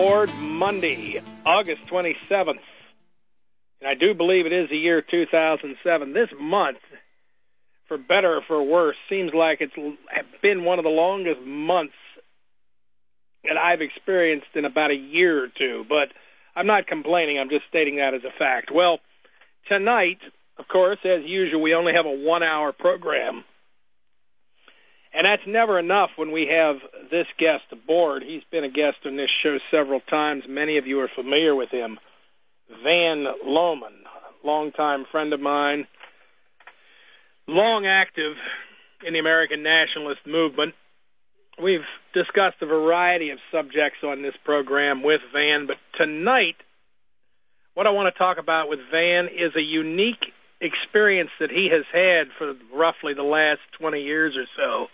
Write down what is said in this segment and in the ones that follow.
aboard Monday, August 27th. And I do believe it is the year 2007. This month, for better or for worse, seems like it's been one of the longest months that I've experienced in about a year or two. But I'm not complaining. I'm just stating that as a fact. Well, tonight, of course, as usual, we only have a 1-hour program. And that's never enough when we have this guest aboard. He's been a guest on this show several times. Many of you are familiar with him. Van Loman, longtime friend of mine, long active in the American nationalist movement. We've discussed a variety of subjects on this program with Van, but tonight, what I want to talk about with Van is a unique experience that he has had for roughly the last 20 years or so.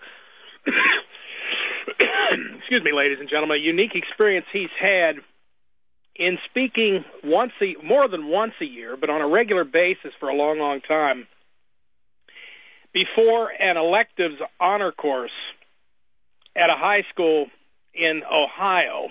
Excuse me, ladies and gentlemen, a unique experience he's had in speaking more than once a year, but on a regular basis for a long, long time, before an electives honor course at a high school in Ohio.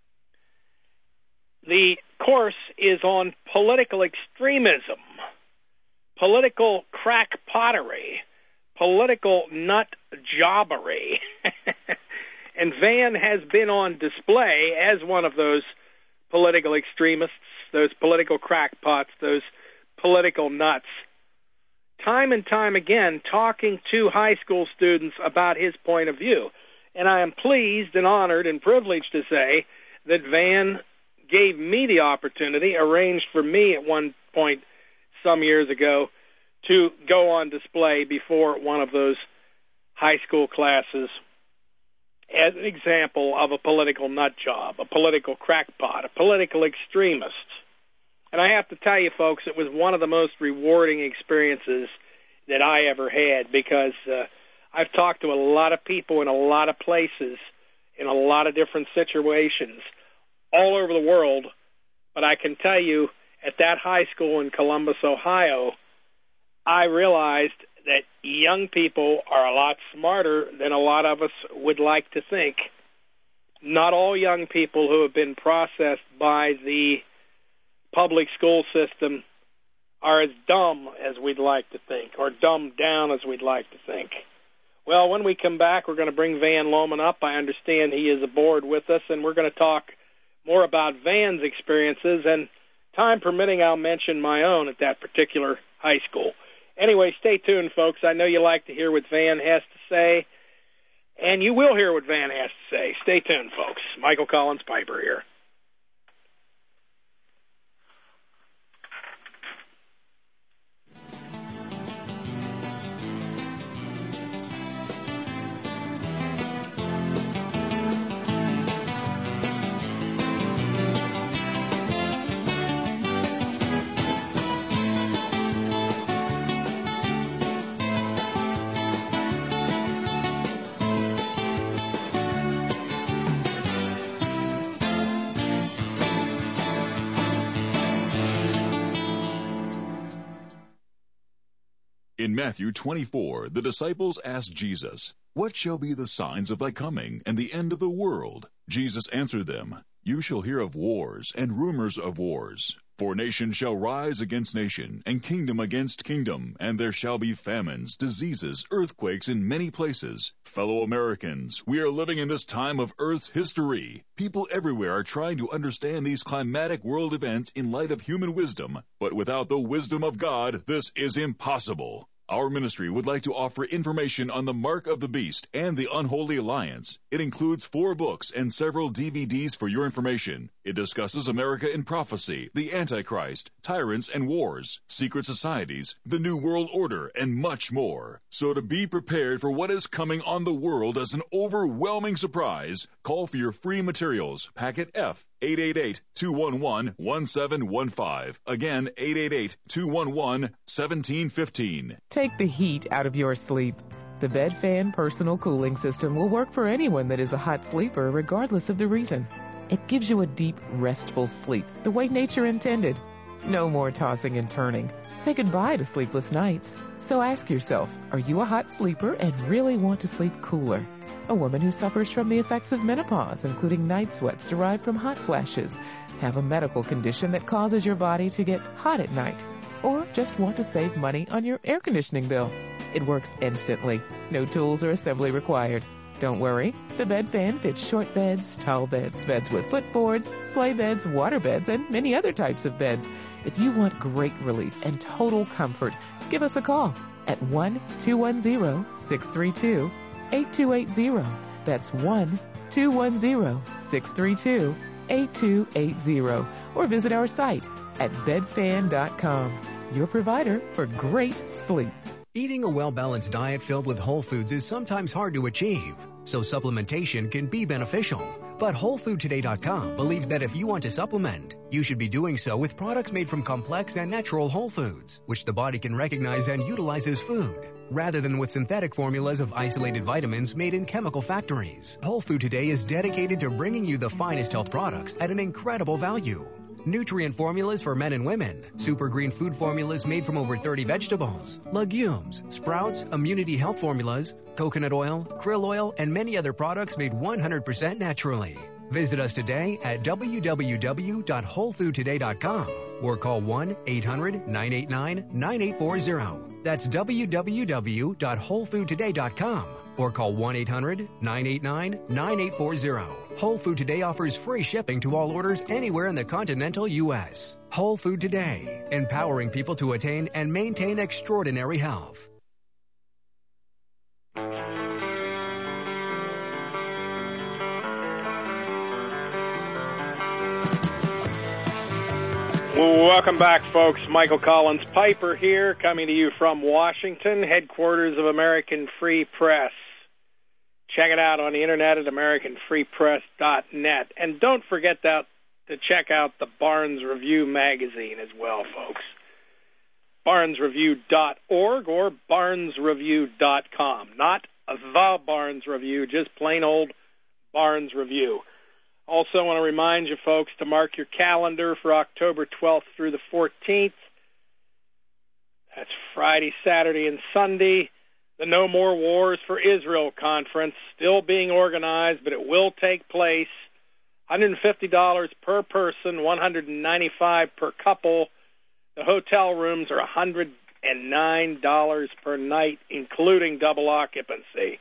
The course is on political extremism, political crackpottery, political nut jobbery. And Van has been on display as one of those political extremists, those political crackpots, those political nuts, time and time again talking to high school students about his point of view. And I am pleased and honored and privileged to say that Van gave me the opportunity, arranged for me at one point some years ago, to go on display before one of those high school classes as an example of a political nut job, a political crackpot, a political extremist. And I have to tell you, folks, it was one of the most rewarding experiences that I ever had, because I've talked to a lot of people in a lot of places, in a lot of different situations, all over the world. But I can tell you, at that high school in Columbus, Ohio, I realized that young people are a lot smarter than a lot of us would like to think. Not all young people who have been processed by the public school system are as dumb as we'd like to think, or dumbed down as we'd like to think. Well, when we come back, we're going to bring Van Loman up. I understand he is aboard with us, and we're going to talk more about Van's experiences, and time permitting, I'll mention my own at that particular high school. Anyway, stay tuned, folks. I know you like to hear what Van has to say, and you will hear what Van has to say. Stay tuned, folks. Michael Collins Piper here. In Matthew 24, the disciples asked Jesus, "What shall be the signs of thy coming and the end of the world?" Jesus answered them, "You shall hear of wars and rumors of wars. For nation shall rise against nation, and kingdom against kingdom, and there shall be famines, diseases, earthquakes in many places. Fellow Americans, we are living in this time of Earth's history. People everywhere are trying to understand these climatic world events in light of human wisdom, but without the wisdom of God, this is impossible. Our ministry would like to offer information on the Mark of the Beast and the Unholy Alliance. It includes 4 books and several DVDs for your information. It discusses America in prophecy, the Antichrist, tyrants and wars, secret societies, the New World Order, and much more. So to be prepared for what is coming on the world as an overwhelming surprise, call for your free materials, Packet F, 888-211-1715. Again, 888-211-1715. Take the heat out of your sleep. The Bed Fan Personal Cooling System will work for anyone that is a hot sleeper, regardless of the reason. It gives you a deep, restful sleep, the way nature intended. No more tossing and turning. Say goodbye to sleepless nights. So ask yourself, are you a hot sleeper and really want to sleep cooler? A woman who suffers from the effects of menopause, including night sweats derived from hot flashes. Have a medical condition that causes your body to get hot at night. Or just want to save money on your air conditioning bill. It works instantly. No tools or assembly required. Don't worry, the bed fan fits short beds, tall beds, beds with footboards, sleigh beds, water beds, and many other types of beds. If you want great relief and total comfort, give us a call at 1-210-632-8280. That's 1-210-632-8280. Or visit our site at bedfan.com, your provider for great sleep. Eating a well-balanced diet filled with whole foods is sometimes hard to achieve, so supplementation can be beneficial. But WholeFoodToday.com believes that if you want to supplement, you should be doing so with products made from complex and natural whole foods, which the body can recognize and utilize as food, rather than with synthetic formulas of isolated vitamins made in chemical factories. Whole Food Today is dedicated to bringing you the finest health products at an incredible value. Nutrient formulas for men and women, super green food formulas made from over 30 vegetables, legumes, sprouts, immunity health formulas, coconut oil, krill oil, and many other products made 100% naturally. Visit us today at www.wholefoodtoday.com or call 1-800-989-9840. That's www.wholefoodtoday.com or call 1-800-989-9840. Whole Food Today offers free shipping to all orders anywhere in the continental U.S. Whole Food Today, empowering people to attain and maintain extraordinary health. Welcome back, folks. Michael Collins Piper here, coming to you from Washington, headquarters of American Free Press. Check it out on the internet at AmericanFreePress.net. And don't forget to check out the Barnes Review magazine as well, folks. BarnesReview.org or BarnesReview.com. Not the Barnes Review, just plain old Barnes Review. Also want to remind you, folks, to mark your calendar for October 12th through the 14th. That's Friday, Saturday, and Sunday. The No More Wars for Israel conference, still being organized, but it will take place. $150 per person, $195 per couple. The hotel rooms are $109 per night, including double occupancy.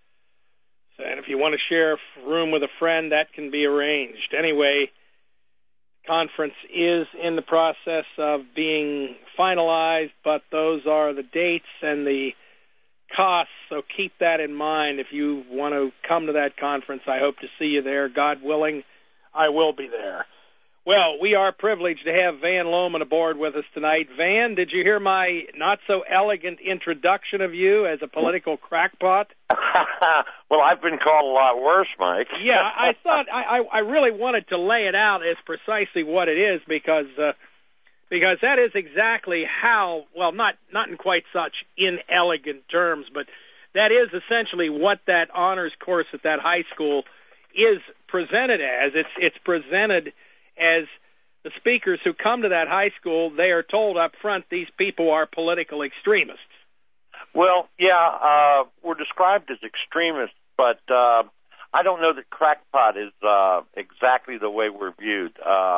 And if you want to share a room with a friend, that can be arranged. Anyway, the conference is in the process of being finalized, but those are the dates and the costs, so keep that in mind. If you want to come to that conference, I hope to see you there. God willing, I will be there. Well, we are privileged to have Van Loman aboard with us tonight. Van, did you hear my not-so-elegant introduction of you as a political crackpot? Well, I've been called a lot worse, Mike. Yeah, I thought I really wanted to lay it out as precisely what it is because that is exactly how, well, not in quite such inelegant terms, but that is essentially what that honors course at that high school is presented as. It's presented as the speakers who come to that high school, they are told up front these people are political extremists. Well, yeah, we're described as extremists, but I don't know that crackpot is exactly the way we're viewed.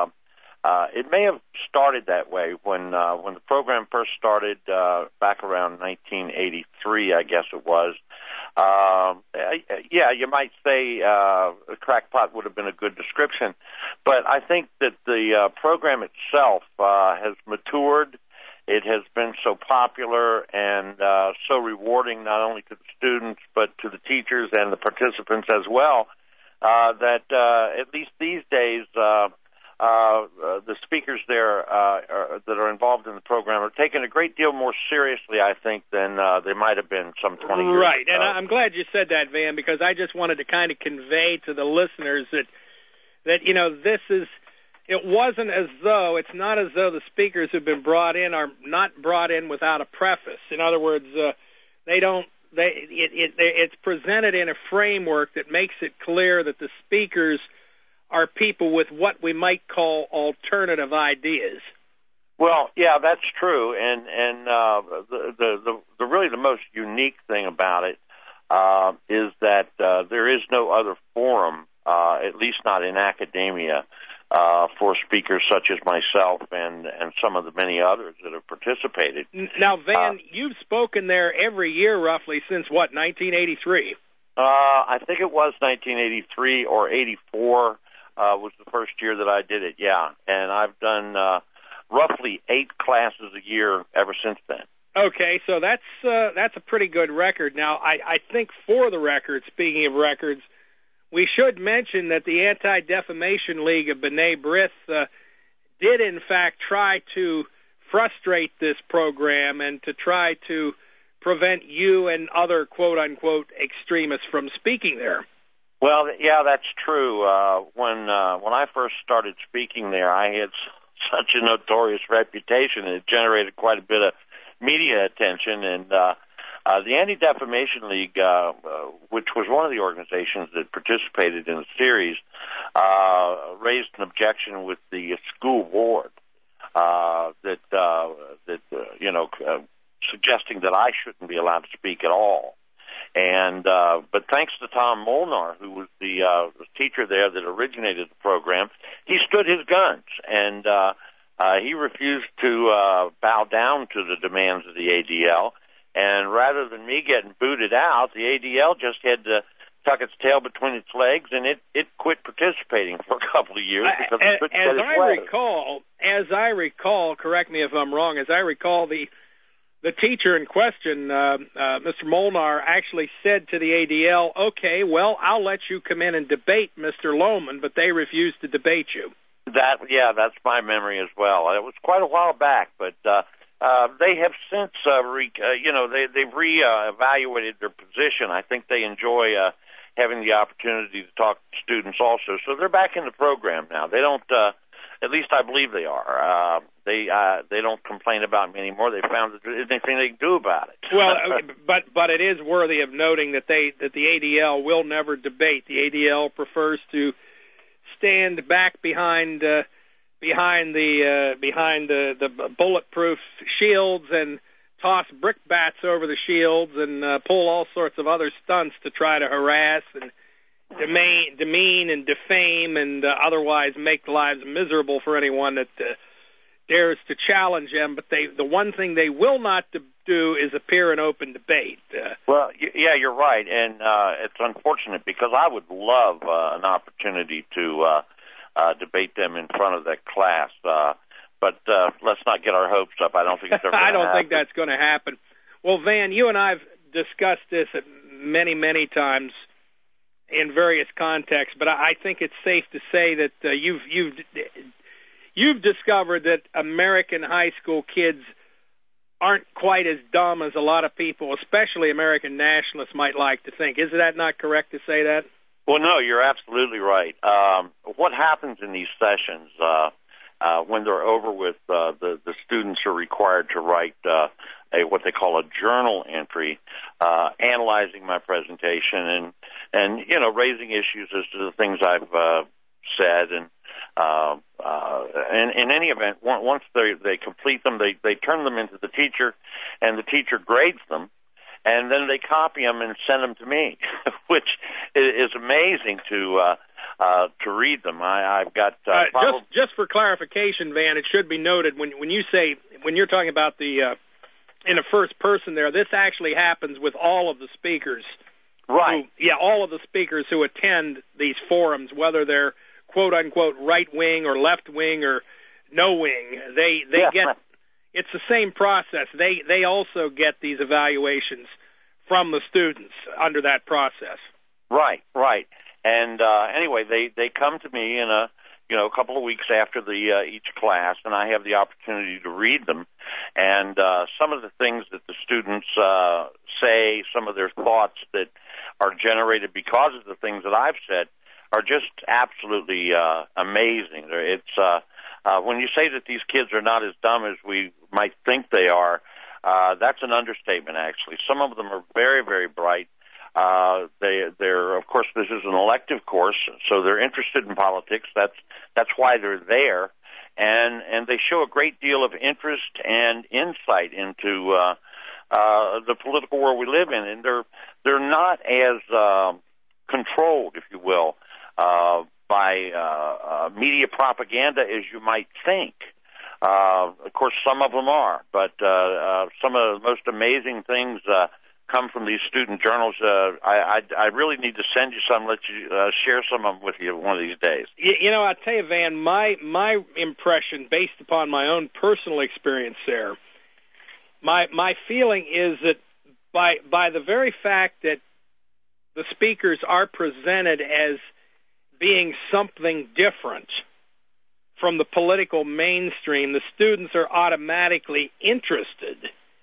It may have started that way when the program first started back around 1983, I guess it was. Yeah, you might say crackpot would have been a good description, but I think that the program itself has matured. It has been so popular and so rewarding not only to the students but to the teachers and the participants as well that at least these days the speakers there that are involved in the program are taken a great deal more seriously, I think, than they might have been some 20 years ago. Right, and I'm glad you said that, Van, because I just wanted to kind of convey to the listeners that you know, it's not as though the speakers who've been brought in are not brought in without a preface. In other words, it's presented in a framework that makes it clear that the speakers are people with what we might call alternative ideas. Well, yeah, that's true, and the really the most unique thing about it is that there is no other forum, at least not in academia, for speakers such as myself and some of the many others that have participated. Now, Van, you've spoken there every year roughly since, what, 1983? I think it was 1983 or 84 was the first year that I did it, yeah. And I've done roughly 8 classes a year ever since then. Okay, so that's a pretty good record. Now, I think for the record, speaking of records, we should mention that the Anti-Defamation League of B'nai B'rith did, in fact, try to frustrate this program and to try to prevent you and other quote-unquote extremists from speaking there. Well, yeah, that's true. When I first started speaking there, I had such a notorious reputation. It generated quite a bit of media attention, and the Anti-Defamation League, which was one of the organizations that participated in the series, raised an objection with the school board suggesting that I shouldn't be allowed to speak at all. And but thanks to Tom Molnar, who was the teacher there that originated the program, he stood his guns, and he refused to bow down to the demands of the ADL. And rather than me getting booted out, the ADL just had to tuck its tail between its legs, and it quit participating for a couple of years because it couldn't get its way. As I recall, correct me if I'm wrong, as I recall, the teacher in question, Mr. Molnar, actually said to the ADL, okay, well, I'll let you come in and debate Mr. Lohman, but they refused to debate you. That's my memory as well. It was quite a while back, but they have since, they've re-evaluated their position. I think they enjoy having the opportunity to talk to students also. So they're back in the program now. They don't, at least I believe they are. They don't complain about me anymore. They found that there's anything they can do about it. Well, but it is worthy of noting that the ADL will never debate. The ADL prefers to stand back behind the bulletproof shields and toss brickbats over the shields and pull all sorts of other stunts to try to harass and demean and defame and otherwise make lives miserable for anyone that dares to challenge them. But the one thing they will not do is appear in open debate. Well, yeah, you're right, and it's unfortunate because I would love an opportunity to debate them in front of that class. But let's not get our hopes up. I don't think it's ever going to happen. I don't think that's going to happen. Well, Van, you and I have discussed this many, many times in various contexts, but I think it's safe to say that you've discovered that American high school kids aren't quite as dumb as a lot of people, especially American nationalists, might like to think. Is that not correct to say that? Well, no, you're absolutely right. What happens in these sessions when they're over with, the students are required to write what they call a journal entry, analyzing my presentation and raising issues as to the things I've said. And in any event, once they complete them, they turn them into the teacher, and the teacher grades them. And then they copy them and send them to me, which is amazing to read them. I've got just for clarification, Van, it should be noted when you're talking about the in a first person there, this actually happens with all of the speakers, right? All of the speakers who attend these forums, whether they're quote unquote right wing or left wing or no wing, they get. It's the same process. They also get these evaluations from the students under that process. Right. And anyway, they come to me in a couple of weeks after each class, and I have the opportunity to read them. And some of the things that the students say, some of their thoughts that are generated because of the things that I've said, are just absolutely amazing. It's when you say that these kids are not as dumb as we might think they are, that's an understatement, actually. Some of them are very, very bright. They're of course, this is an elective course, so they're interested in politics. That's why they're there, and they show a great deal of interest and insight into the political world we live in, and they're not as controlled, if you will, by media propaganda as you might think. Of course, some of them are, but some of the most amazing things come from these student journals. I really need to send you some, let you share some of them with you one of these days. I tell you, Van, my impression, based upon my own personal experience there, my feeling is that by the very fact that the speakers are presented as being something different from the political mainstream, the students are automatically interested,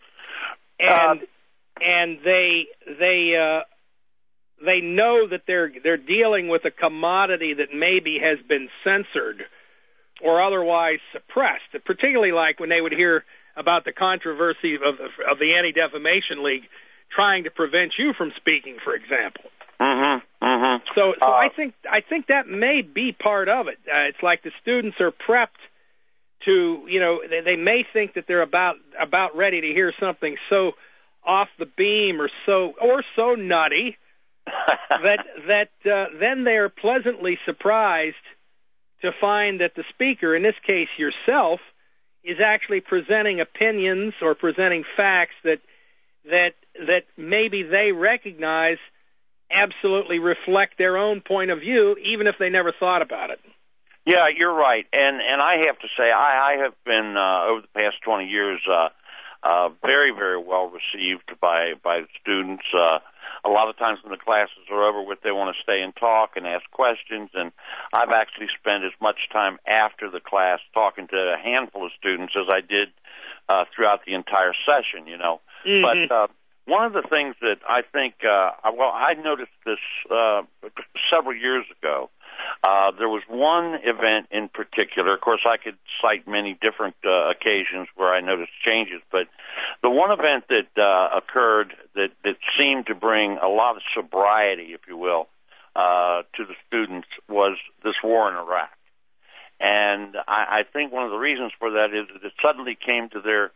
and they know that they're dealing with a commodity that maybe has been censored or otherwise suppressed. Particularly like when they would hear about the controversy of the Anti-Defamation League trying to prevent you from speaking, for example. So I think that may be part of it. It's like the students are prepped to, they may think that they're about ready to hear something so off the beam or so nutty that then they're pleasantly surprised to find that the speaker, in this case yourself, is actually presenting opinions or presenting facts that maybe they recognize absolutely reflect their own point of view, even if they never thought about it. Yeah, you're right, and I have to say I have been over the past 20 years very, very well received by students. A lot of times when the classes are over with, they want to stay and talk and ask questions, and I've actually spent as much time after the class talking to a handful of students as I did throughout the entire session, But one of the things that I think, I noticed this several years ago. There was one event in particular. Of course, I could cite many different occasions where I noticed changes, but the one event that occurred that seemed to bring a lot of sobriety, if you will, to the students was this war in Iraq. And I think one of the reasons for that is that it suddenly came to their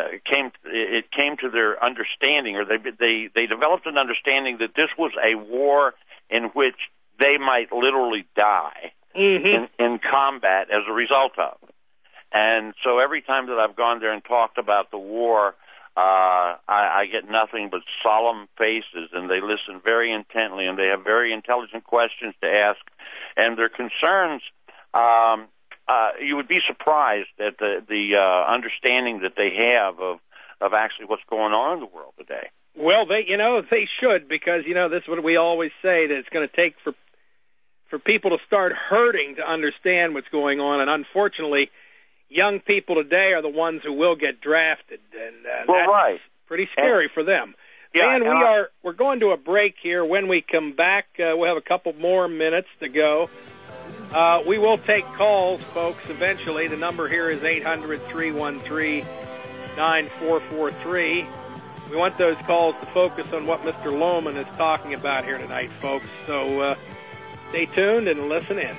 understanding, or they developed an understanding that this was a war in which they might literally die in combat as a result of. And so every time that I've gone there and talked about the war, I get nothing but solemn faces, and they listen very intently, and they have very intelligent questions to ask, and their concerns. You would be surprised at the understanding that they have of actually what's going on in the world today. Well, they should, because this is what we always say, that it's going to take for people to start hurting to understand what's going on, and unfortunately, young people today are the ones who will get drafted, and that's pretty scary for them. Yeah, Dan, we're going to a break here. When we come back, we'll have a couple more minutes to go. We will take calls, folks, eventually. The number here is 800-313-9443. We want those calls to focus on what Mr. Lohman is talking about here tonight, folks. So stay tuned and listen in.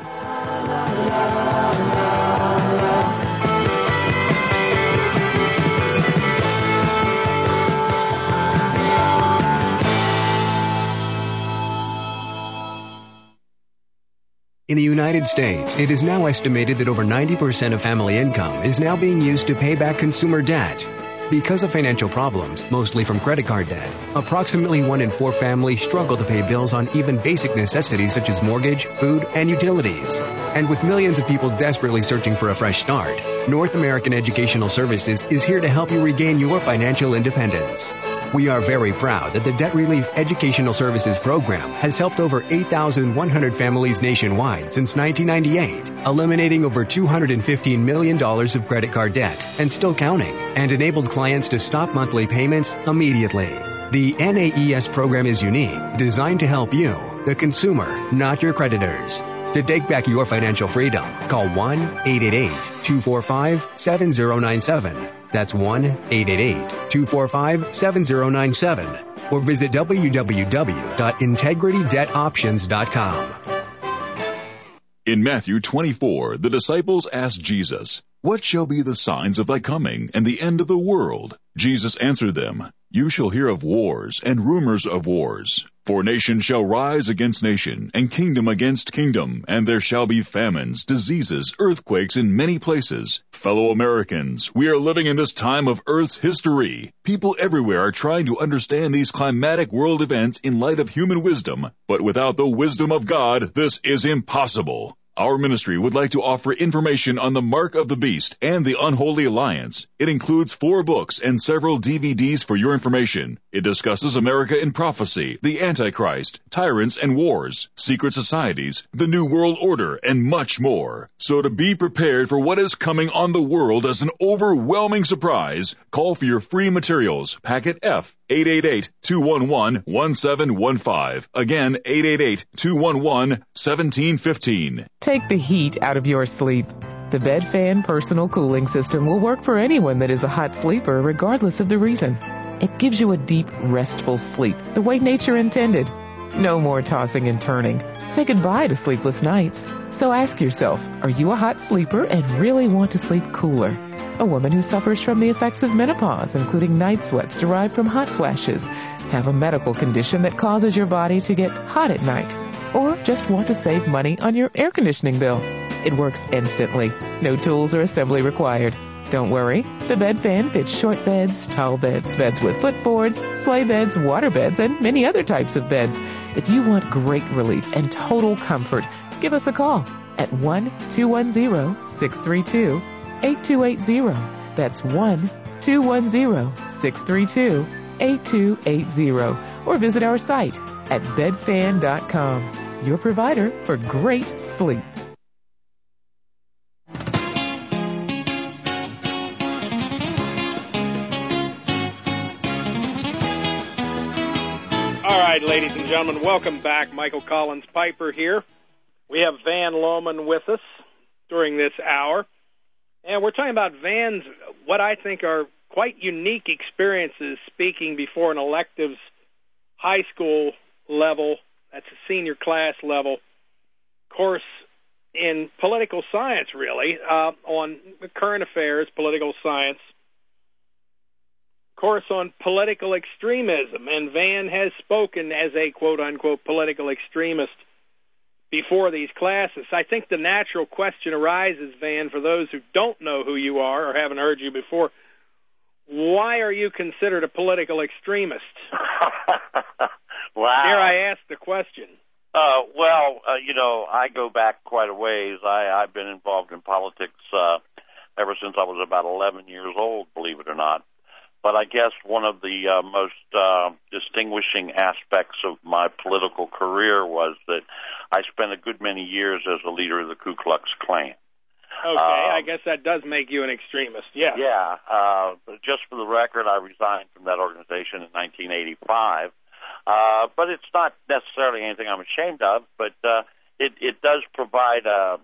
In the United States, it is now estimated that over 90% of family income is now being used to pay back consumer debt. Because of financial problems, mostly from credit card debt, approximately 1 in 4 families struggle to pay bills on even basic necessities such as mortgage, food, and utilities. And with millions of people desperately searching for a fresh start, North American Educational Services is here to help you regain your financial independence. We are very proud that the Debt Relief Educational Services Program has helped over 8,100 families nationwide since 1998, eliminating over $215 million of credit card debt and still counting, and enabled clients to stop monthly payments immediately. The NAES program is unique, designed to help you, the consumer, not your creditors. To take back your financial freedom, call 1-888-245-7097. That's 1-888-245-7097. Or visit www.integritydebtoptions.com. In Matthew 24, the disciples asked Jesus, "What shall be the signs of thy coming and the end of the world?" Jesus answered them, You shall hear of wars and rumors of wars. For nation shall rise against nation, and kingdom against kingdom, and there shall be famines, diseases, earthquakes in many places. Fellow Americans, we are living in this time of Earth's history. People everywhere are trying to understand these climatic world events in light of human wisdom, but without the wisdom of God, this is impossible. Our ministry would like to offer information on the Mark of the Beast and the Unholy Alliance. It includes 4 books and several DVDs for your information. It discusses America in prophecy, the Antichrist, tyrants and wars, secret societies, the New World Order, and much more. So to be prepared for what is coming on the world as an overwhelming surprise, call for your free materials, Packet F, 888-211-1715. Again, 888-211-1715. Take the heat out of your sleep. The Bed Fan Personal Cooling System will work for anyone that is a hot sleeper, regardless of the reason. It gives you a deep, restful sleep, the way nature intended. No more tossing and turning. Say goodbye to sleepless nights. So ask yourself, are you a hot sleeper and really want to sleep cooler? A woman who suffers from the effects of menopause, including night sweats derived from hot flashes, have a medical condition that causes your body to get hot at night, or just want to save money on your air conditioning bill. It works instantly. No tools or assembly required. Don't worry. The Bed Fan fits short beds, tall beds, beds with footboards, sleigh beds, water beds, and many other types of beds. If you want great relief and total comfort, give us a call at 1-210-632-8280. That's 1-210-632-8280. Or visit our site at bedfan.com, your provider for great sleep. All right, ladies and gentlemen, welcome back. Michael Collins Piper here. We have Van Loman with us during this hour. And we're talking about Van's, what I think are quite unique experiences speaking before an electives high school level, that's a senior class level, course in political science, really, on current affairs, political science, course on political extremism. And Van has spoken as a quote-unquote political extremist before these classes. I think the natural question arises, Van, for those who don't know who you are or haven't heard you before, why are you considered a political extremist? Wow. Dare I ask the question? I go back quite a ways. I've been involved in politics ever since I was about 11 years old, believe it or not. But I guess one of the most distinguishing aspects of my political career was that I spent a good many years as a leader of the Ku Klux Klan. Okay, I guess that does make you an extremist, yeah. Yeah, but just for the record, I resigned from that organization in 1985. But it's not necessarily anything I'm ashamed of, but it does provide a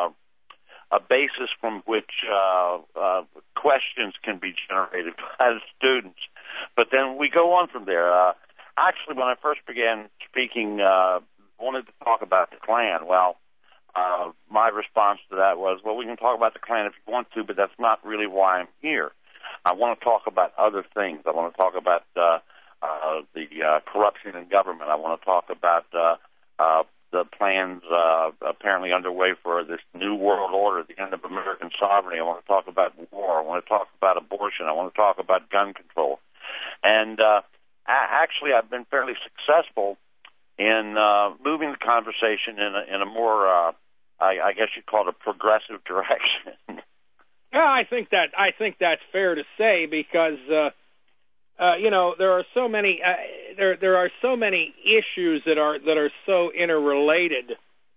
basis from which questions can be generated by the students. But then we go on from there. Actually, when I first began speaking, I wanted to talk about the Klan. Well, my response to that was, well, we can talk about the Klan if you want to, but that's not really why I'm here. I want to talk about other things. I want to talk about the corruption in government. I want to talk about the plans apparently underway for this new world order, the end of American sovereignty. I want to talk about war. I want to talk about abortion. I want to talk about gun control. And actually, I've been fairly successful in moving the conversation in a more, I guess you'd call it a progressive direction. Yeah, I think that's fair to say because there are so many there are so many issues that are so interrelated,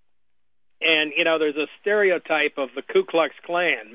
and there's a stereotype of the Ku Klux Klan,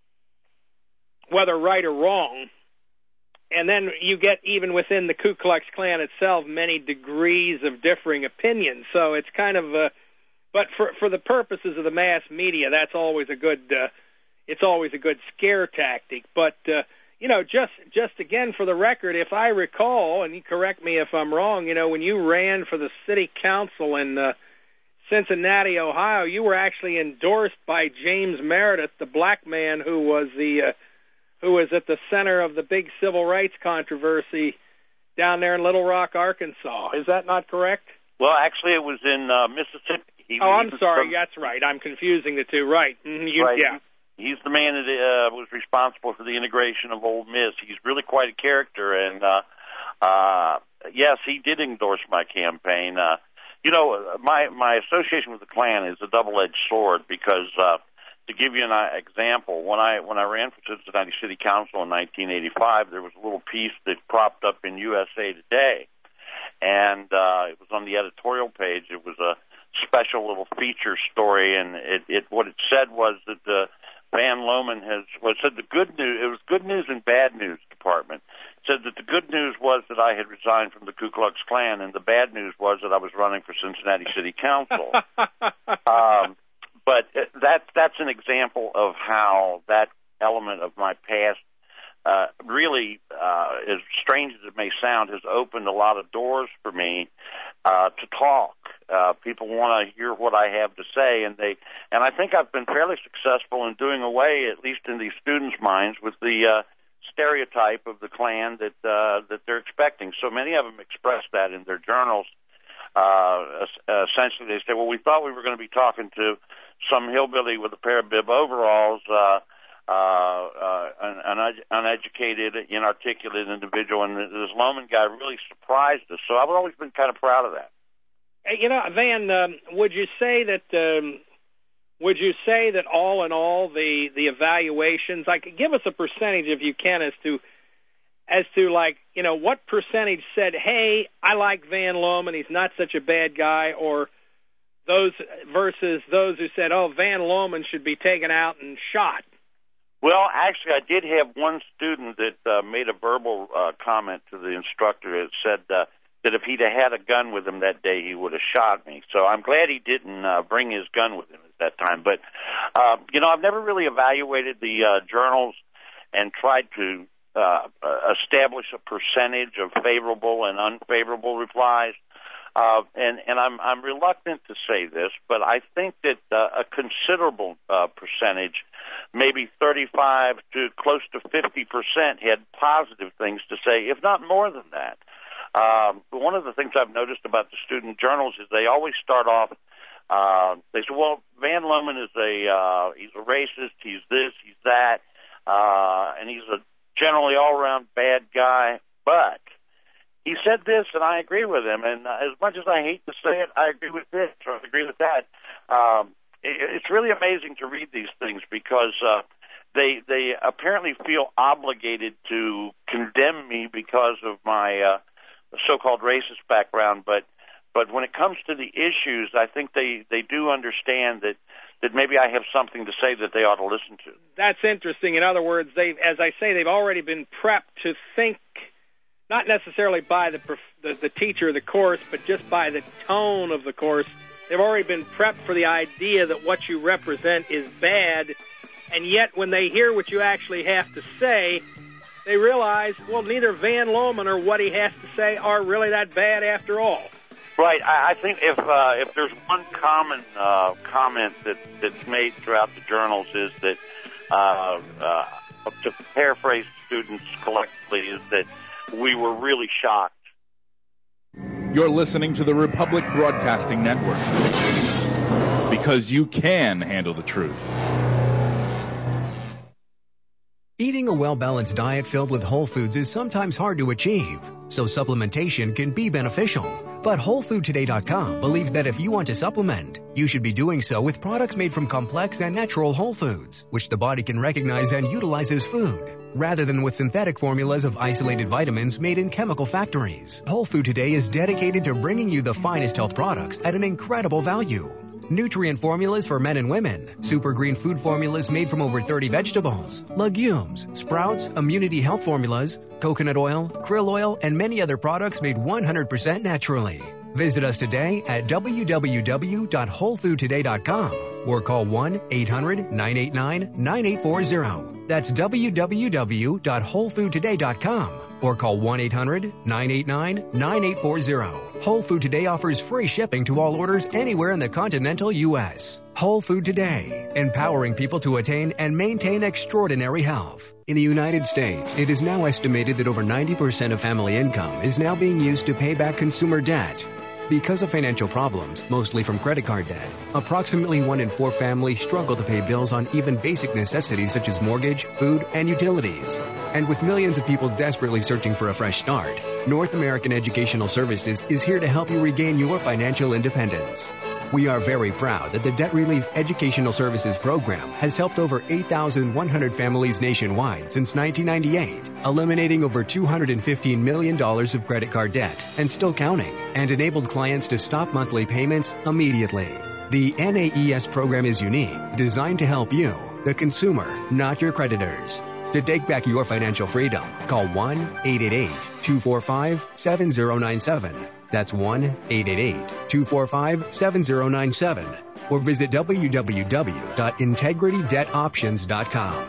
whether right or wrong, and then you get even within the Ku Klux Klan itself many degrees of differing opinions. So it's kind of but for the purposes of the mass media, that's always a good it's always a good scare tactic, but. Just again for the record, if I recall, and you correct me if I'm wrong, when you ran for the city council in Cincinnati, Ohio, you were actually endorsed by James Meredith, the black man who was the who was at the center of the big civil rights controversy down there in Little Rock, Arkansas. Is that not correct? Well, actually, it was in Mississippi. I'm sorry. That's right. I'm confusing the two. Right. Right. Yeah. He's the man that was responsible for the integration of Ole Miss. He's really quite a character, and yes, he did endorse my campaign. My association with the Klan is a double-edged sword because, to give you an example, when I ran for Cincinnati City Council in 1985, there was a little piece that cropped up in USA Today, and it was on the editorial page. It was a special little feature story, and what it said was that Van Loman said the good news. It was good news and bad news department. It said that the good news was that I had resigned from the Ku Klux Klan, and the bad news was that I was running for Cincinnati City Council. But that's an example of how that element of my past, really, as strange as it may sound, has opened a lot of doors for me to talk. People want to hear what I have to say, and I think I've been fairly successful in doing away, at least in these students' minds, with the stereotype of the Klan that they're expecting. So many of them express that in their journals. Essentially, they say, "Well, we thought we were going to be talking to some hillbilly with a pair of bib overalls, an uneducated, inarticulate individual, and this Loman guy really surprised us." So I've always been kind of proud of that. Van, would you say that all in all the evaluations, like, give us a percentage if you can as to like, what percentage said, "Hey, I like Van Loman, he's not such a bad guy," or those versus those who said, "Oh, Van Loman should be taken out and shot"? Well, actually, I did have one student that made a verbal comment to the instructor that said that if he'd had a gun with him that day, he would have shot me. So I'm glad he didn't bring his gun with him at that time. But, I've never really evaluated the journals and tried to establish a percentage of favorable and unfavorable replies. And I'm reluctant to say this, but I think that a considerable percentage, maybe 35 to close to 50%, had positive things to say, if not more than that. One of the things I've noticed about the student journals is they always start off, they say, "Well, Van Loman is he's a racist, he's this, he's that, and he's a generally all-around bad guy, but he said this, and I agree with him, and as much as I hate to say it, I agree with this, or I agree with that." It's really amazing to read these things because they apparently feel obligated to condemn me because of my so-called racist background, but when it comes to the issues, I think they do understand that maybe I have something to say that they ought to listen to. That's interesting. In other words, as I say, they've already been prepped to think, not necessarily by the teacher of the course, but just by the tone of the course. They've already been prepped for the idea that what you represent is bad, and yet when they hear what you actually have to say, they realize, well, neither Van Loman or what he has to say are really that bad after all. Right. I think if there's one common comment that's made throughout the journals is that, to paraphrase students collectively, is that we were really shocked. You're listening to the Republic Broadcasting Network, because you can handle the truth. Eating a well-balanced diet filled with whole foods is sometimes hard to achieve, so supplementation can be beneficial. But WholeFoodToday.com believes that if you want to supplement, you should be doing so with products made from complex and natural whole foods, which the body can recognize and utilize as food, rather than with synthetic formulas of isolated vitamins made in chemical factories. Whole Food Today is dedicated to bringing you the finest health products at an incredible value. Nutrient formulas for men and women, super green food formulas made from over 30 vegetables, legumes, sprouts, immunity health formulas, coconut oil, krill oil, and many other products made 100% naturally. Visit us today at www.wholefoodtoday.com or call 1-800-989-9840. That's www.wholefoodtoday.com or call 1-800-989-9840. Whole Food Today offers free shipping to all orders anywhere in the continental U.S. Whole Food Today, empowering people to attain and maintain extraordinary health. In the United States, it is now estimated that over 90% of family income is now being used to pay back consumer debt. Because of financial problems, mostly from credit card debt, approximately 1 in 4 families struggle to pay bills on even basic necessities such as mortgage, food, and utilities. And with millions of people desperately searching for a fresh start, North American Educational Services is here to help you regain your financial independence. We are very proud that the Debt Relief Educational Services Program has helped over 8,100 families nationwide since 1998, eliminating over $215 million of credit card debt and still counting, and enabled clients to stop monthly payments immediately. The NAES program is unique, designed to help you, the consumer, not your creditors. To take back your financial freedom, call 1-888-245-7097. That's 1-888-245-7097. Or visit www.integritydebtoptions.com.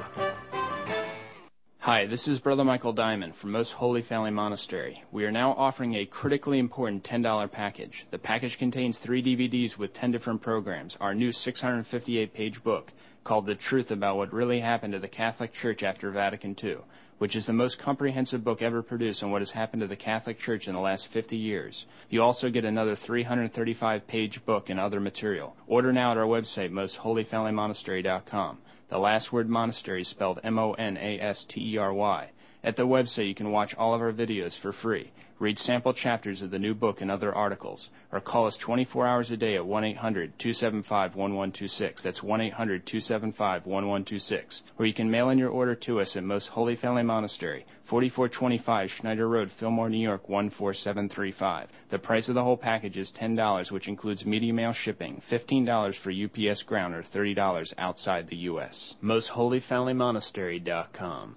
Hi, this is Brother Michael Diamond from Most Holy Family Monastery. We are now offering a critically important $10 package. The package contains 3 DVDs with 10 different programs, our new 658-page book called The Truth About What Really Happened to the Catholic Church After Vatican II, which is the most comprehensive book ever produced on what has happened to the Catholic Church in the last 50 years. You also get another 335-page book and other material. Order now at our website, mostholyfamilymonastery.com. The last word monastery is spelled M-O-N-A-S-T-E-R-Y. At the website, you can watch all of our videos for free, read sample chapters of the new book and other articles, or call us 24 hours a day at 1-800-275-1126. That's 1-800-275-1126. Or you can mail in your order to us at Most Holy Family Monastery, 4425 Schneider Road, Fillmore, New York, 14735. The price of the whole package is $10, which includes media mail shipping, $15 for UPS ground, or $30 outside the U.S. MostHolyFamilyMonastery.com.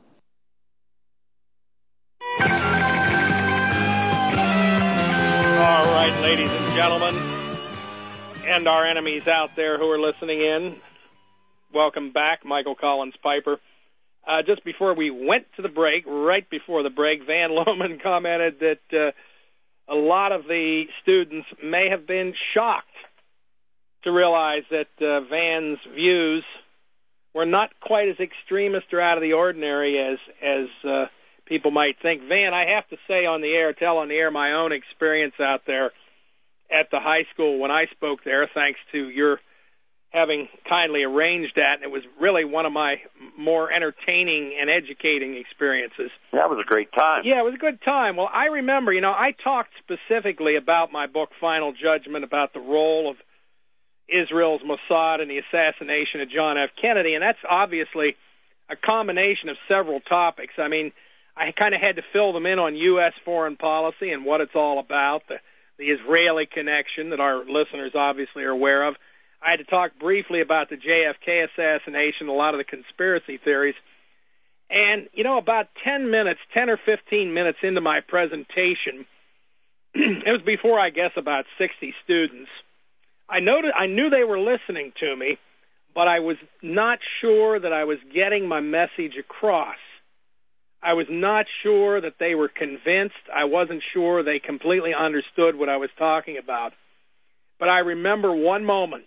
All right, ladies and gentlemen, and our enemies out there who are listening in, welcome back. Michael Collins Piper. Just before we went to the break, right before the break, Van Loman commented that a lot of the students may have been shocked to realize that Van's views were not quite as extremist or out of the ordinary as people might think. Van, I have to say tell on the air my own experience out there at the high school when I spoke there, thanks to your having kindly arranged that, and it was really one of my more entertaining and educating experiences. That was a great time. Yeah, it was a good time. Well, I remember, I talked specifically about my book, Final Judgment, about the role of Israel's Mossad in the assassination of John F. Kennedy, and that's obviously a combination of several topics. I mean, I kind of had to fill them in on U.S. foreign policy and what it's all about, the Israeli connection that our listeners obviously are aware of. I had to talk briefly about the JFK assassination, a lot of the conspiracy theories. And, about 10 or 15 minutes into my presentation, it was before, I guess, about 60 students, I knew they were listening to me, but I was not sure that I was getting my message across. I was not sure that they were convinced. I wasn't sure they completely understood what I was talking about. But I remember one moment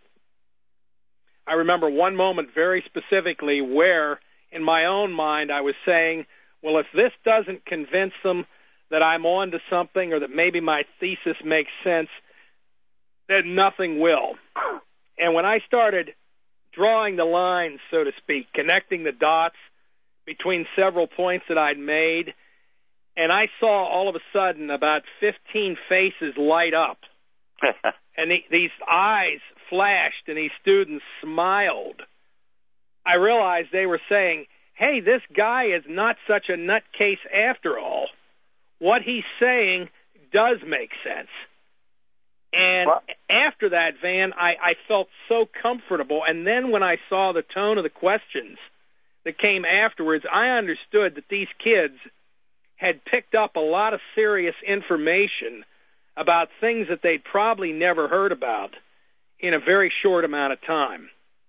very specifically where, in my own mind, I was saying, well, if this doesn't convince them that I'm on to something or that maybe my thesis makes sense, then nothing will. And when I started drawing the lines, so to speak, connecting the dots between several points that I'd made, and I saw all of a sudden about 15 faces light up, and these eyes flashed, and these students smiled. I realized they were saying, hey, this guy is not such a nutcase after all. What he's saying does make sense. And after that, Van, I felt so comfortable, and then when I saw the tone of the questions that came afterwards, I understood that these kids had picked up a lot of serious information about things that they'd probably never heard about in a very short amount of time.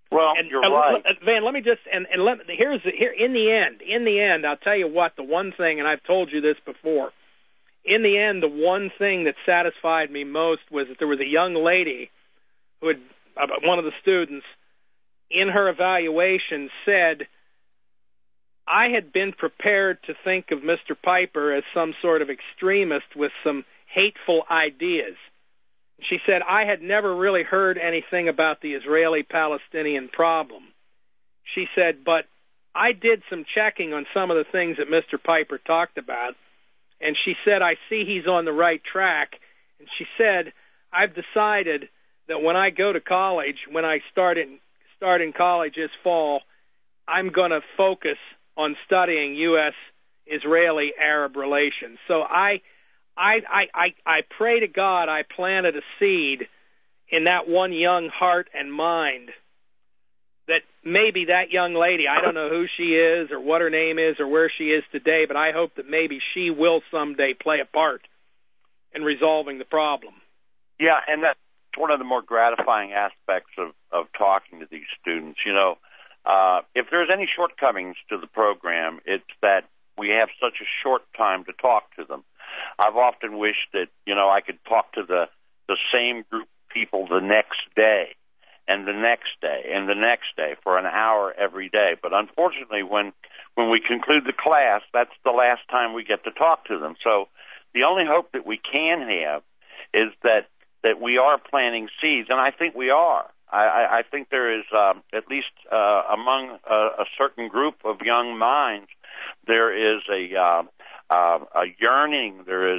Well, you're right. Van, let me just here in the end, I'll tell you what, the one thing, and I've told you this before, in the end, the one thing that satisfied me most was that there was a young lady who had, one of the students, in her evaluation said, I had been prepared to think of Mr. Piper as some sort of extremist with some hateful ideas. She said, I had never really heard anything about the Israeli-Palestinian problem. She said, but I did some checking on some of the things that Mr. Piper talked about, and she said, I see he's on the right track. And she said, I've decided that when I go to college, when I start in college this fall, I'm going to focus on studying U.S.-Israeli Arab relations. So I pray to God I planted a seed in that one young heart and mind that maybe that young lady, I don't know who she is or what her name is or where she is today, but I hope that maybe she will someday play a part in resolving the problem. Yeah, and that's one of the more gratifying aspects of talking to these students. You know, if there's any shortcomings to the program, it's that we have such a short time to talk to them. I've often wished that, you know, I could talk to the same group of people the next day and the next day and the next day for an hour every day. But unfortunately, when we conclude the class, that's the last time we get to talk to them. So the only hope that we can have is that we are planting seeds, and I think we are. I think there is, at least among a certain group of young minds, there is a yearning, there is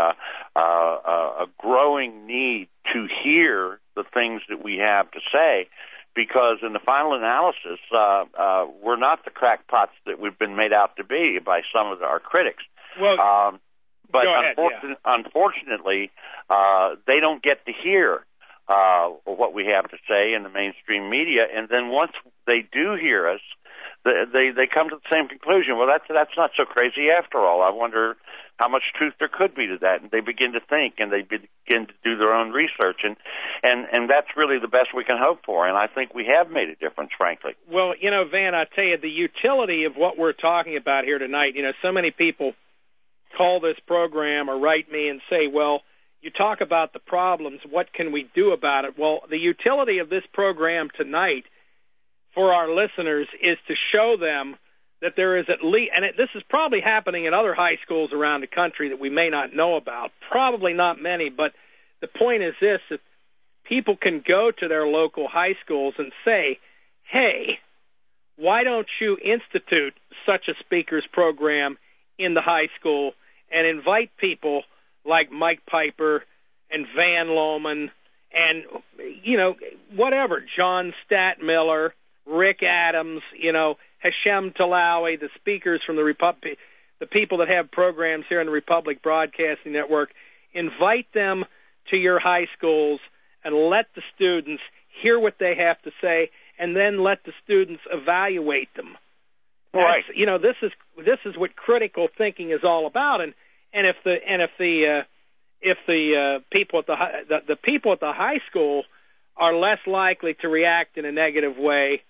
a growing need to hear the things that we have to say, because in the final analysis, we're not the crackpots that we've been made out to be by some of our critics. Well, but unfortunately, they don't get to hear what we have to say in the mainstream media, and then once they do hear us, they come to the same conclusion. Well, that's not so crazy after all. I wonder how much truth there could be to that. And they begin to think, and they begin to do their own research, and that's really the best we can hope for. And I think we have made a difference, frankly. Well, you know, Van, I tell you, the utility of what we're talking about here tonight, you know, so many people call this program or write me and say, well, you talk about the problems, what can we do about it? Well, the utility of this program tonight for our listeners is to show them that there is at least, and this is probably happening in other high schools around the country that we may not know about, probably not many, but the point is this, that people can go to their local high schools and say, hey, why don't you institute such a speakers program in the high school and invite people like Mike Piper and Van Loman and, you know, whatever, John Statmiller, Rick Adams, you know, Hashem Talawi, the speakers from the people that have programs here in the Republic Broadcasting Network, invite them to your high schools and let the students hear what they have to say, and then let the students evaluate them. Right. You know, this is what critical thinking is all about, and if the people at the people at the high school are less likely to react in a negative way,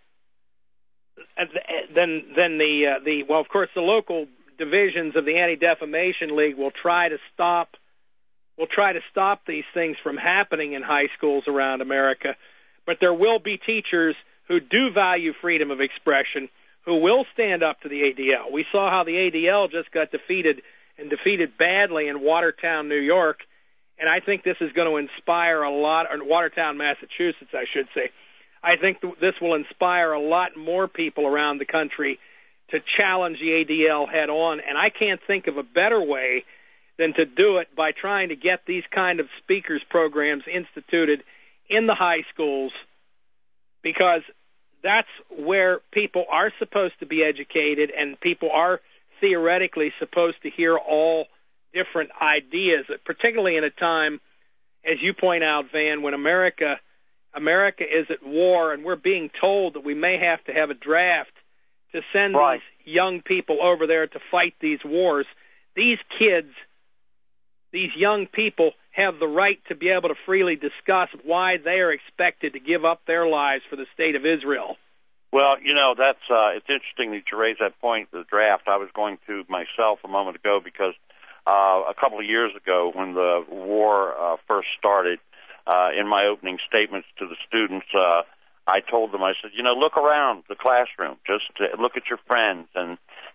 then well, of course, the local divisions of the Anti-Defamation League will try to stop these things from happening in high schools around America. But there will be teachers who do value freedom of expression, who will stand up to the ADL. We saw how the ADL just got defeated badly in Watertown, New York, and I think this is going to inspire a lot, or Watertown, Massachusetts, I should say. I think this will inspire a lot more people around the country to challenge the ADL head on, and I can't think of a better way than to do it by trying to get these kind of speakers programs instituted in the high schools, because that's where people are supposed to be educated, and people are theoretically supposed to hear all different ideas, particularly in a time, as you point out, Van, when America is at war, and we're being told that we may have to have a draft to send these young people over there to fight these wars. These kids, these young people, have the right to be able to freely discuss why they are expected to give up their lives for the state of Israel. Well, that's it's interesting that you raised that point, the draft. I was going to myself a moment ago because a couple of years ago when the war first started, in my opening statements to the students, I told them, I said, look around the classroom. Just look at your friends and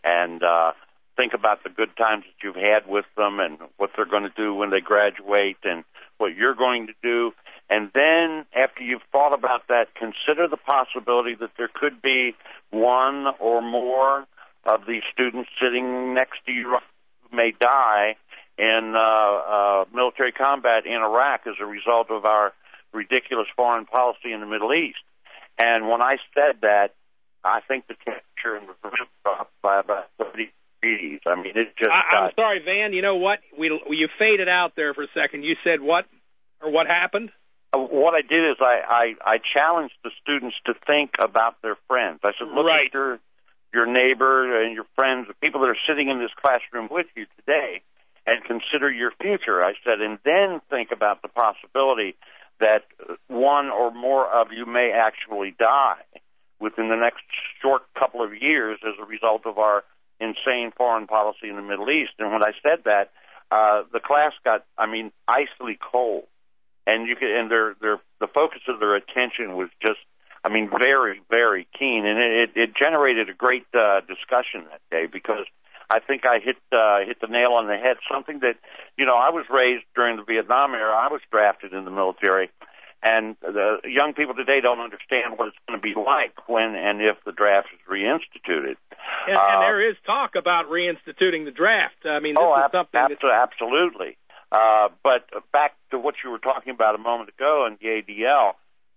think about the good times that you've had with them and what they're going to do when they graduate and what you're going to do. And then after you've thought about that, consider the possibility that there could be one or more of these students sitting next to you who may die in military combat in Iraq as a result of our ridiculous foreign policy in the Middle East. And when I said that, I think the temperature in the room dropped by about 30 degrees. I mean, it just... I'm sorry, Van, you know what? You faded out there for a second. You said what? Or what happened? What I did is I challenged the students to think about their friends. I said, look at your neighbor and your friends, the people that are sitting in this classroom with you today, and consider your future. I said, and then think about the possibility that one or more of you may actually die within the next short couple of years as a result of our insane foreign policy in the Middle East. And when I said that, the class got, icily cold. And the focus of their attention was just, very, very keen, and it generated a great discussion that day because I think I hit the nail on the head. Something that, I was raised during the Vietnam era. I was drafted in the military, and the young people today don't understand what it's going to be like when and if the draft is reinstituted. And there is talk about reinstituting the draft. This is something absolutely. But back to what you were talking about a moment ago in the ADL,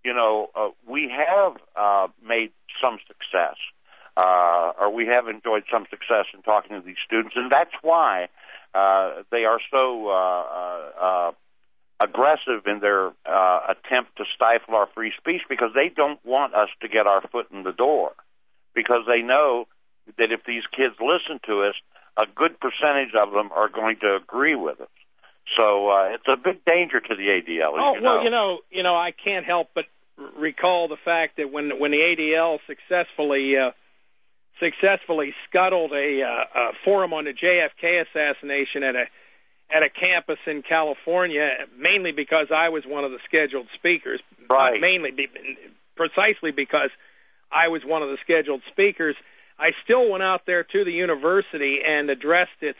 we have made some success, or we have enjoyed some success in talking to these students, and that's why they are so aggressive in their attempt to stifle our free speech, because they don't want us to get our foot in the door, because they know that if these kids listen to us, a good percentage of them are going to agree with us. So it's a big danger to the ADL. I can't help but recall the fact that when the ADL successfully scuttled a forum on the JFK assassination at a campus in California, mainly because I was one of the scheduled speakers. Right. Precisely because I was one of the scheduled speakers, I still went out there to the university and addressed its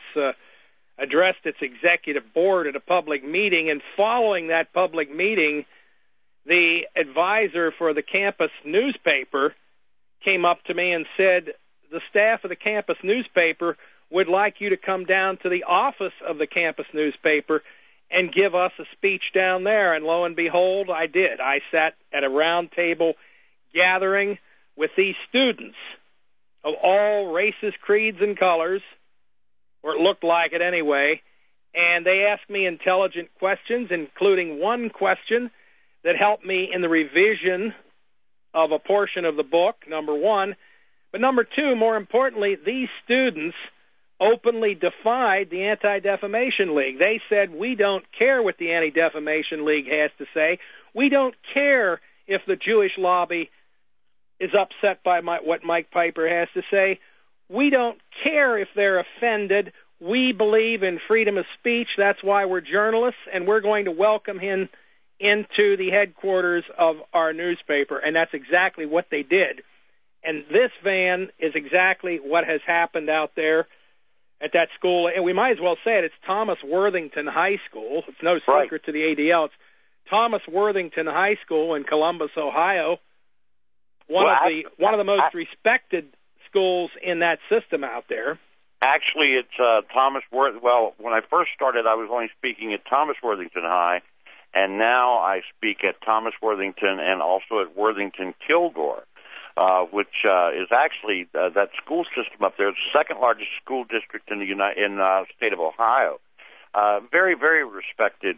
executive board at a public meeting, and following that public meeting, the advisor for the campus newspaper came up to me and said, the staff of the campus newspaper would like you to come down to the office of the campus newspaper and give us a speech down there. And lo and behold, I did. I sat at a round table gathering with these students of all races, creeds, and colors, or it looked like it anyway, and they asked me intelligent questions, including one question that helped me in the revision of a portion of the book, number one. But number two, more importantly, these students openly defied the Anti-Defamation League. They said, we don't care what the Anti-Defamation League has to say. We don't care if the Jewish lobby is upset by what Mike Piper has to say. We don't care if they're offended. We believe in freedom of speech. That's why we're journalists, and we're going to welcome him into the headquarters of our newspaper. And that's exactly what they did. And this, Van, is exactly what has happened out there at that school. And we might as well say it. It's Thomas Worthington High School. It's no secret to the ADL. It's Thomas Worthington High School in Columbus, Ohio. One of the most respected schools in that system out there. Actually, it's Thomas Worthington. Well, when I first started, I was only speaking at Thomas Worthington High, and now I speak at Thomas Worthington and also at Worthington Kilgore, which is actually that school system up there. It's the second largest school district in the state of Ohio. Very, very respected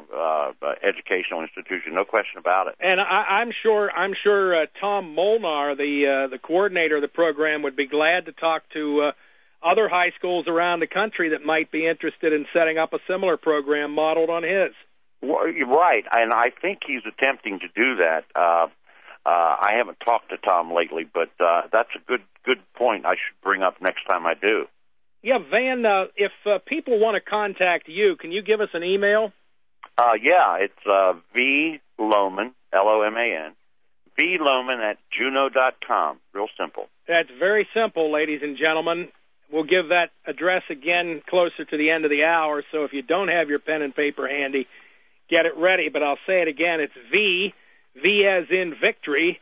educational institution, no question about it. And I'm sure Tom Molnar, the coordinator of the program, would be glad to talk to other high schools around the country that might be interested in setting up a similar program modeled on his. Well, you're right, and I think he's attempting to do that. I haven't talked to Tom lately, but that's a good point I should bring up next time I do. Yeah, Van, if people want to contact you, can you give us an email? Yeah, it's V. Lohman, L-O-M-A-N, vlohman@juno.com. Real simple. That's very simple, ladies and gentlemen. We'll give that address again closer to the end of the hour, so if you don't have your pen and paper handy, get it ready. But I'll say it again. It's V as in victory,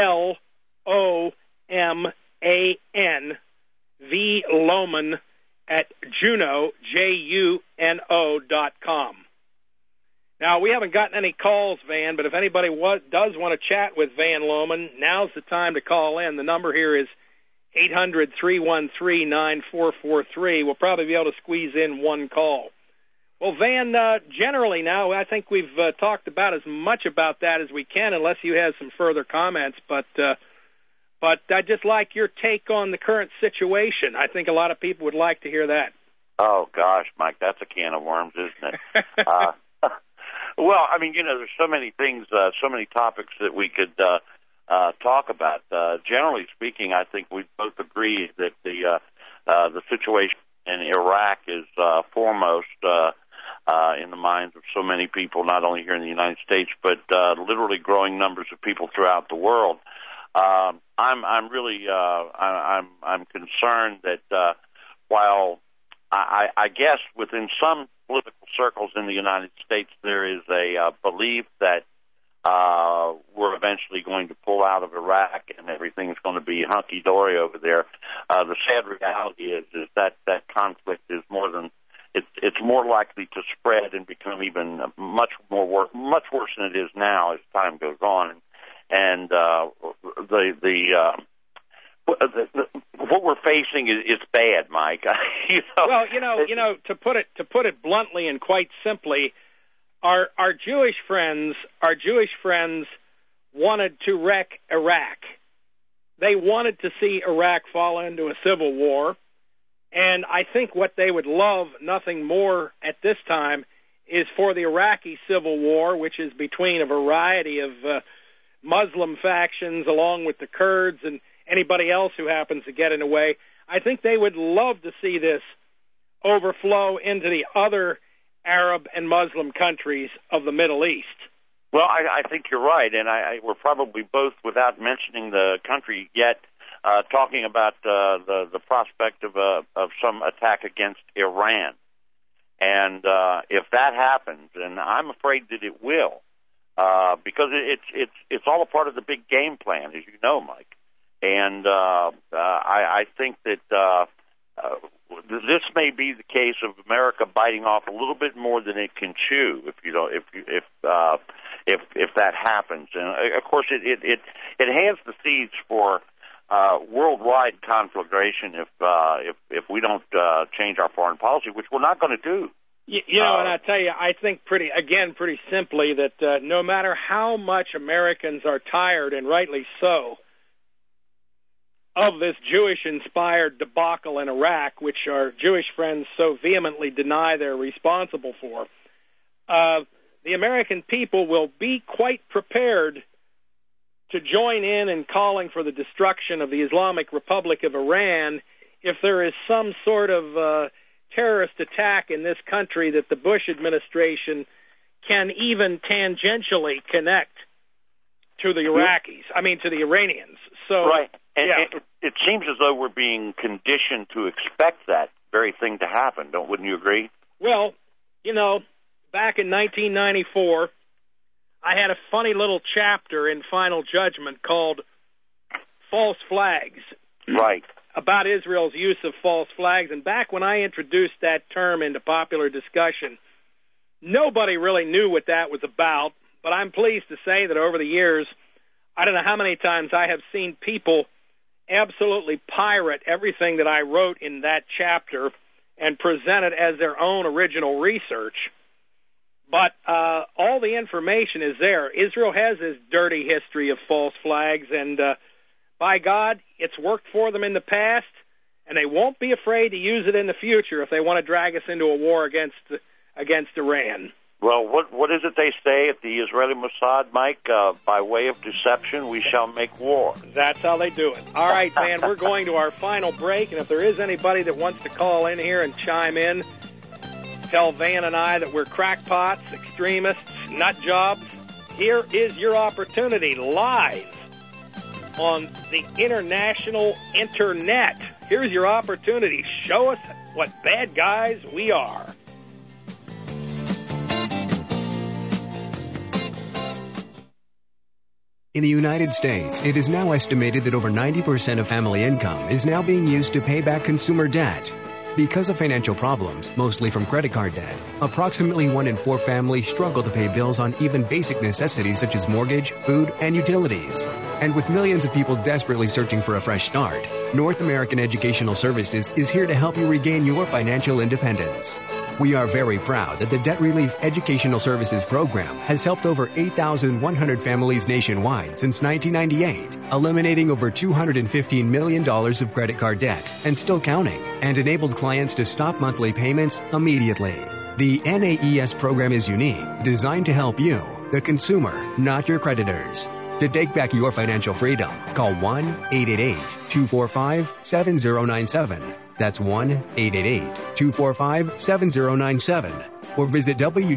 L-O-M-A-N, V. Lohman at Juno, JUNO.com. Now, we haven't gotten any calls, Van, but if anybody does want to chat with Van Lohman, now's the time to call in. The number here is 800-313-9443. We'll probably be able to squeeze in one call. Well, Van, generally now, I think we've talked about as much about that as we can, unless you have some further comments. But I'd just like your take on the current situation. I think a lot of people would like to hear that. Oh, gosh, Mike, that's a can of worms, isn't it? Well, I mean, there's so many things, so many topics that we could talk about. Generally speaking, I think we both agree that the situation in Iraq is foremost in the minds of so many people, not only here in the United States, but literally growing numbers of people throughout the world. I'm really I'm concerned that while I guess within some political circles in the United States there is a belief that we're eventually going to pull out of Iraq and everything's going to be hunky-dory over there. The sad reality is that conflict is it's more likely to spread and become even much worse than it is now as time goes on. And what we're facing is bad, Mike. Well, to put it bluntly and quite simply, our Jewish friends wanted to wreck Iraq. They wanted to see Iraq fall into a civil war, and I think what they would love nothing more at this time is for the Iraqi civil war, which is between a variety of Muslim factions along with the Kurds and anybody else who happens to get in the way. I think they would love to see this overflow into the other Arab and Muslim countries of the Middle East. Well, I think you're right, and we're probably both, without mentioning the country yet, talking about the prospect of some attack against Iran. And if that happens, and I'm afraid that it will, because it's all a part of the big game plan, as you know, Mike. And I think that this may be the case of America biting off a little bit more than it can chew if that happens. And of course, it hands the seeds for worldwide conflagration if we don't change our foreign policy, which we're not going to do. And I tell you, I think pretty simply that no matter how much Americans are tired, and rightly so, of this Jewish-inspired debacle in Iraq, which our Jewish friends so vehemently deny they're responsible for, the American people will be quite prepared to join in calling for the destruction of the Islamic Republic of Iran if there is some sort of terrorist attack in this country that the Bush administration can even tangentially connect to the Iraqis, to the Iranians. So, right. And it seems as though we're being conditioned to expect that very thing to happen. Wouldn't you agree? Well, back in 1994, I had a funny little chapter in Final Judgment called False Flags. Right. About Israel's use of false flags. And back when I introduced that term into popular discussion, nobody really knew what that was about. But I'm pleased to say that over the years, I don't know how many times I have seen people absolutely pirate everything that I wrote in that chapter and present it as their own original research. But all the information is there. Israel has this dirty history of false flags, and by God, it's worked for them in the past, and they won't be afraid to use it in the future if they want to drag us into a war against Iran. Well, what is it they say at the Israeli Mossad, Mike? By way of deception, we shall make war. That's how they do it. All right, Van, we're going to our final break, and if there is anybody that wants to call in here and chime in, tell Van and I that we're crackpots, extremists, nut jobs, here is your opportunity live on the international internet. Here's your opportunity. Show us what bad guys we are. In the United States, it is now estimated that over 90% of family income is now being used to pay back consumer debt. Because of financial problems, mostly from credit card debt, approximately 1 in 4 families struggle to pay bills on even basic necessities such as mortgage, food, and utilities. And with millions of people desperately searching for a fresh start, North American Educational Services is here to help you regain your financial independence. We are very proud that the Debt Relief Educational Services Program has helped over 8,100 families nationwide since 1998, eliminating over $215 million of credit card debt and still counting, and enabled clients to stop monthly payments immediately. The NAES program is unique, designed to help you, the consumer, not your creditors. To take back your financial freedom, call 1-888-245-7097. That's 1-888-245-7097. Or visit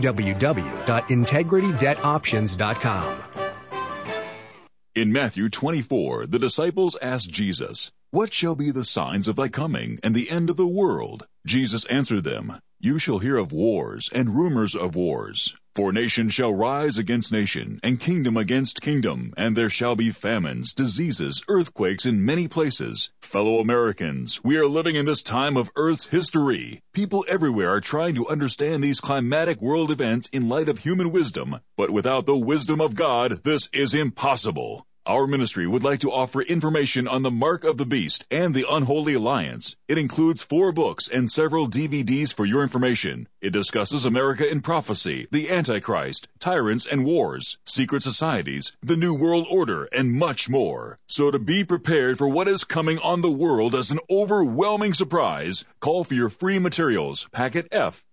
www.integritydebtoptions.com. In Matthew 24, the disciples asked Jesus, "What shall be the signs of thy coming and the end of the world?" Jesus answered them, "You shall hear of wars and rumors of wars. For nation shall rise against nation, and kingdom against kingdom, and there shall be famines, diseases, earthquakes in many places. Fellow Americans, we are living in this time of Earth's history. People everywhere are trying to understand these climatic world events in light of human wisdom, but without the wisdom of God, this is impossible. Our ministry would like to offer information on the Mark of the Beast and the Unholy Alliance. It includes 4 books and several DVDs for your information. It discusses America in prophecy, the Antichrist, tyrants and wars, secret societies, the New World Order, and much more. So to be prepared for what is coming on the world as an overwhelming surprise, call for your free materials, Packet F,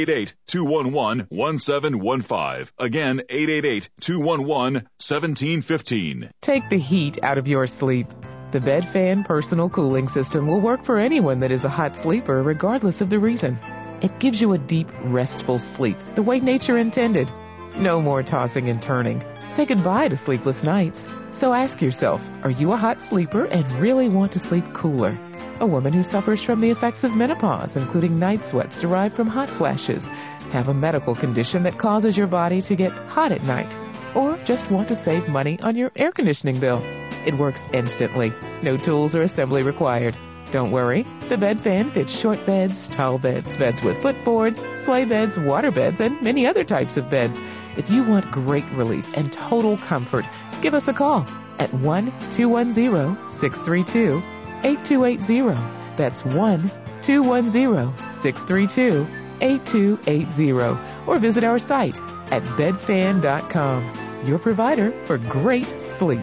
888-211-1715. Again, 888-211-1715. Take the heat out of your sleep. The Bed Fan Personal Cooling System will work for anyone that is a hot sleeper, regardless of the reason. It gives you a deep, restful sleep, the way nature intended. No more tossing and turning. Say goodbye to sleepless nights. So ask yourself, are you a hot sleeper and really want to sleep cooler? A woman who suffers from the effects of menopause, including night sweats derived from hot flashes, have a medical condition that causes your body to get hot at night, or just want to save money on your air conditioning bill. It works instantly. No tools or assembly required. Don't worry. The Bed Fan fits short beds, tall beds, beds with footboards, sleigh beds, water beds, and many other types of beds. If you want great relief and total comfort, give us a call at 1-210-632-8280. That's 1-210-632-8280. Or visit our site at bedfan.com, your provider for great sleep.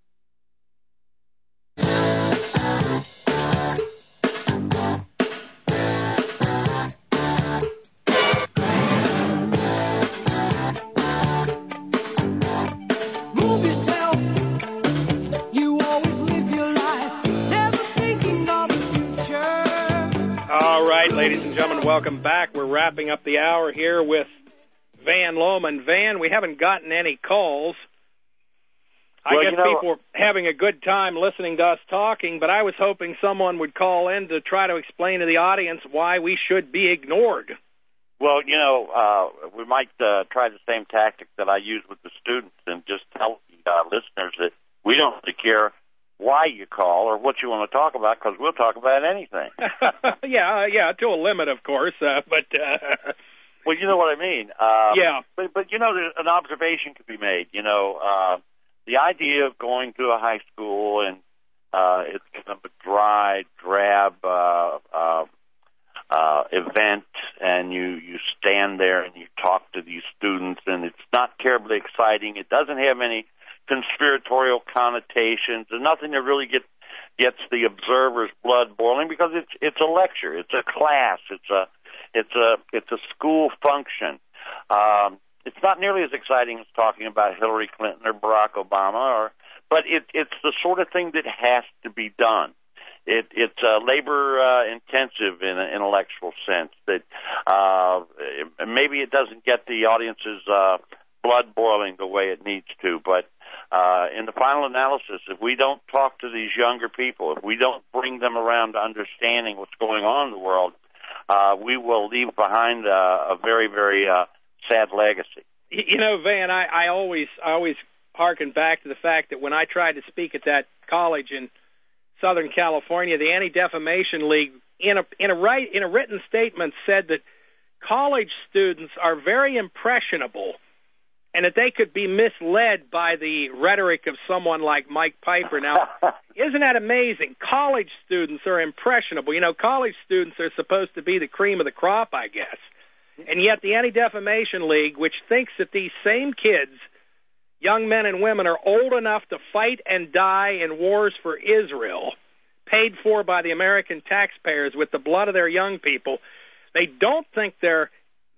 Ladies and gentlemen, welcome back. We're wrapping up the hour here with Van Loman. Van, we haven't gotten any calls. I guess people are having a good time listening to us talking, but I was hoping someone would call in to try to explain to the audience why we should be ignored. Well, we might try the same tactic that I use with the students and just tell the listeners that we don't really care why you call or what you want to talk about, because we'll talk about anything. yeah, to a limit, of course, but... Well, you know what I mean. Yeah. But there's an observation could be made. The idea of going to a high school and it's kind of a dry, drab event, and you stand there and you talk to these students, and it's not terribly exciting. It doesn't have any conspiratorial connotations. There's nothing that really gets the observer's blood boiling, because it's a lecture, it's a class, it's a school function. it's not nearly as exciting as talking about Hillary Clinton or Barack Obama, but it's the sort of thing that has to be done. It's labor intensive in an intellectual sense that maybe it doesn't get the audience's blood boiling the way it needs to, but in the final analysis, if we don't talk to these younger people, if we don't bring them around to understanding what's going on in the world, we will leave behind a very, very sad legacy. You know, Van, I always harken back to the fact that when I tried to speak at that college in Southern California, the Anti-Defamation League, in a written statement, said that college students are very impressionable and that they could be misled by the rhetoric of someone like Mike Piper. Now, isn't that amazing? College students are impressionable. You know, college students are supposed to be the cream of the crop, I guess. And yet the Anti-Defamation League, which thinks that these same kids, young men and women, are old enough to fight and die in wars for Israel, paid for by the American taxpayers with the blood of their young people, they don't think they're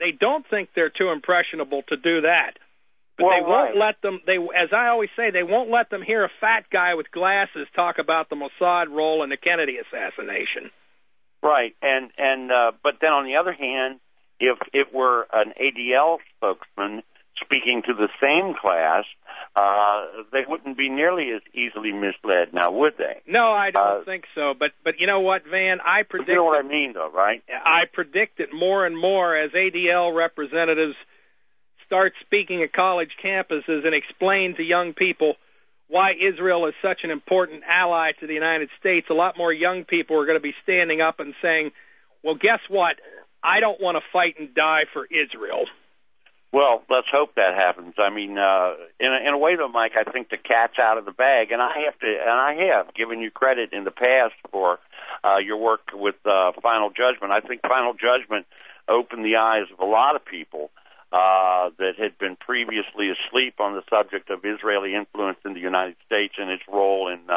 too impressionable to do that. But they won't let them. As I always say, they won't let them hear a fat guy with glasses talk about the Mossad role in the Kennedy assassination. Right, and but then on the other hand, if it were an ADL spokesman speaking to the same class, they wouldn't be nearly as easily misled now, would they? No, I don't think so. But you know what, Van? I predict. You know what I mean, though, right? I predict it more and more as ADL representatives start speaking at college campuses and explain to young people why Israel is such an important ally to the United States. A lot more young people are going to be standing up and saying, well, guess what? I don't want to fight and die for Israel. Well, let's hope that happens. I mean, in a way, though, Mike, I think the cat's out of the bag, and I have given you credit in the past for your work with Final Judgment. I think Final Judgment opened the eyes of a lot of people that had been previously asleep on the subject of Israeli influence in the United States and its role in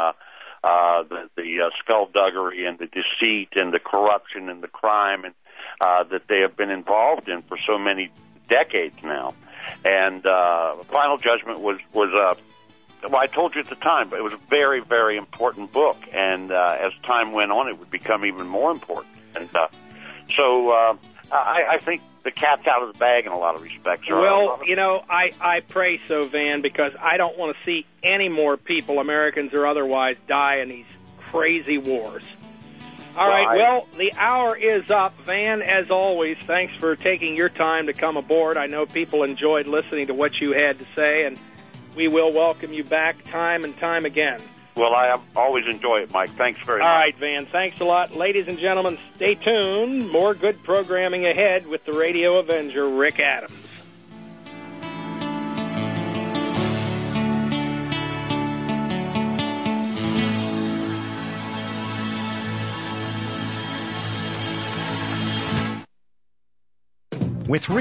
the skullduggery and the deceit and the corruption and the crime and that they have been involved in for so many decades now. And Final Judgment was well, I told you at the time, but it was a very, very important book. And as time went on, it would become even more important. And so I think the cat's out of the bag in a lot of respects. Well, you know, I pray so, Van, because I don't want to see any more people, Americans or otherwise, die in these crazy wars. All right, well, the hour is up. Van, as always, thanks for taking your time to come aboard. I know people enjoyed listening to what you had to say, and we will welcome you back time and time again. Well, I always enjoy it, Mike. Thanks very much. All right, Van, thanks a lot. Ladies and gentlemen, stay tuned. More good programming ahead with the Radio Avenger, Rick Adams. With